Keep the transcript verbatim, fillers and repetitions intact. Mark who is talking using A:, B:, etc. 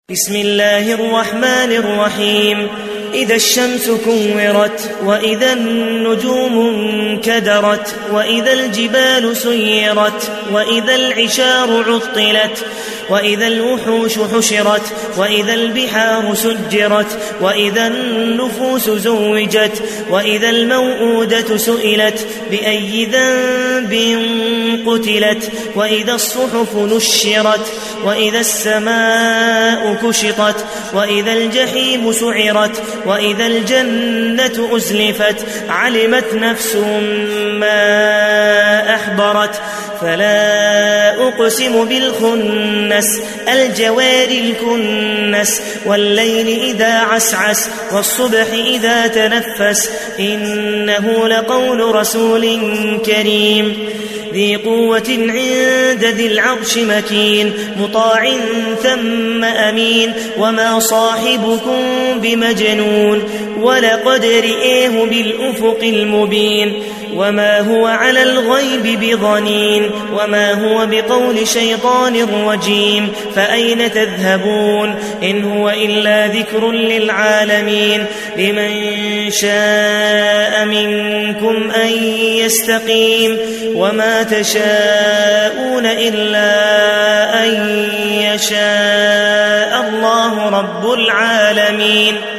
A: بسم الله الرحمن الرحيم. إذا الشمس كورت وإذا النجوم انكدرت وإذا الجبال سيرت وإذا العشار عطلت وإذا الوحوش حشرت وإذا البحار سجرت وإذا النفوس زوجت وإذا الموءودة سئلت بأي ذنب قتلت وإذا الصحف نشرت وإذا السماء كشطت وإذا الجحيم سعرت وإذا الجنة أزلفت علمت نفس ما أحضرت. فلا أقسم بالخنس الجوار الكنس والليل إذا عسعس والصبح إذا تنفس إنه لقول رسول كريم ذي قوة عند ذي العرش مكين مطاع ثم أمين وما صاحبكم بمجنون ولقد رئيه بالأفق المبين وما هو على الغيب بضنين وما هو بقول شيطان رجيم فأين تذهبون إن هو إلا ذكر للعالمين لمن شاء منكم أن يستقيم وما تشاءون إلا أن يشاء الله رب العالمين.